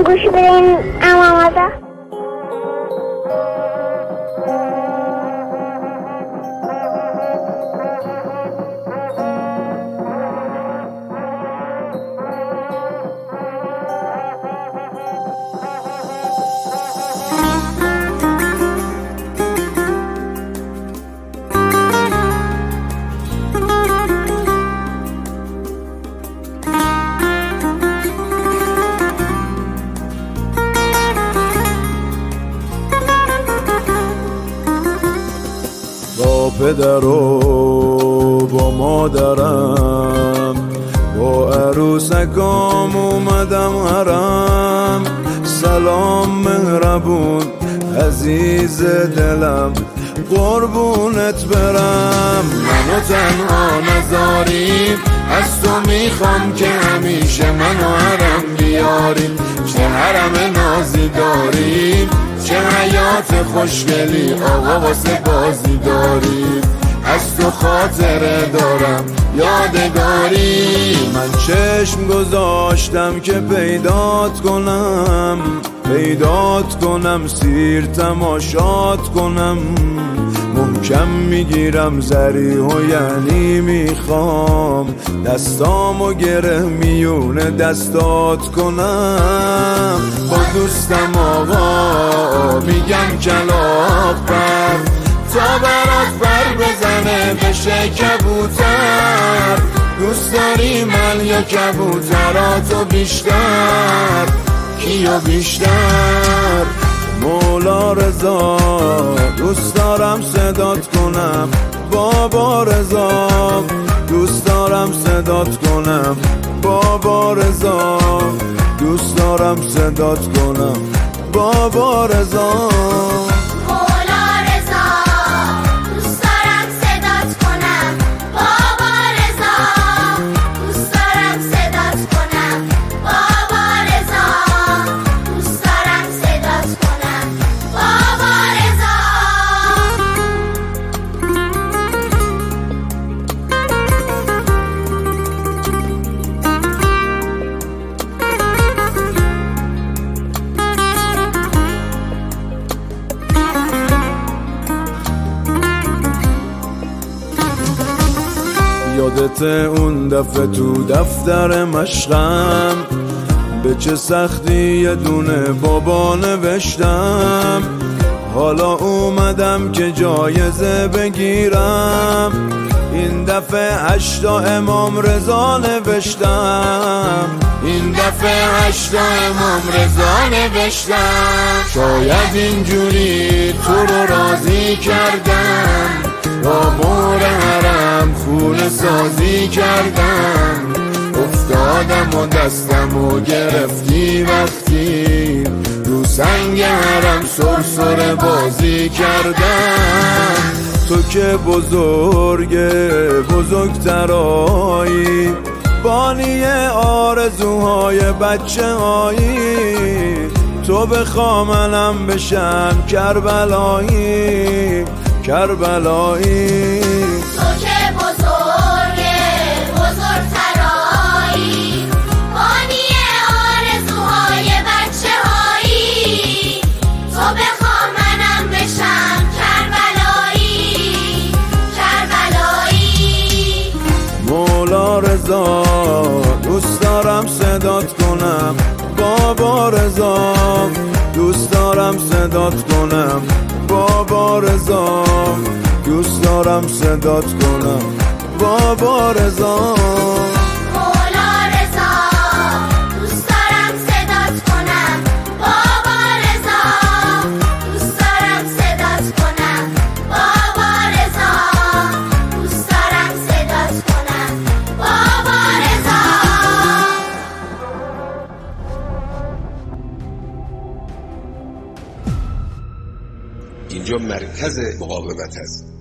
گوش بدین امامزا. با پدر و با مادرم با عروسکام اومدم حرم. سلام مهربون عزیز دلم قربونت برم. منو تنها نذاریم از تو میخوام که همیشه منو حرم بیاریم. چه حرم نازی داریم چه حیات خوشگلی آقا واسه بازی داریم. از تو خاطره دارم یادگاری. من چشم گذاشتم که پیدات کنم سیر تماشات کنم. محکم میگیرم زریح و یعنی میخوام دستامو گره میونه دستات کنم. با دوستم آقا میگم کلاغ پر تا برات پر بزنه بشه کبوتر. دوست داری من یا کبوتراتو بیشتر کیو بیشتر؟ مولا رضا دوست دارم صدات کنم. بابا رضا دوست دارم صدات کنم. بابا رضا دوست دارم صدات کنم. بابا رضا یادت اون دفعه تو دفتر مشقم به چه سختی یه دونه بابا نوشتم. حالا اومدم که جایزه بگیرم. این دفعه 8 امام رضا نوشتم. این دفعه 8 امام رضا نوشتم. شاید اینجوری تو رو راضی کردم. با مور حرم خونه سازی کردم. افتادم و دستم و گرفتی وقتی رو سنگ حرم سرسره بازی کردم. تو که بزرگترایی بانی آرزوهای بچه هایی. تو بخوا منم بشم کربلایی. تو که بزرگترایی بانی آرزوهای بچه هایی. تو بخوا منم بشم کربلایی. مولا رضا دوست دارم صدات کنم. بابا رضا دوست دارم صدات کنم. بابا رضا دوست دارم صدات کنم. بابا رضا اینجا مرکز مقاومت است.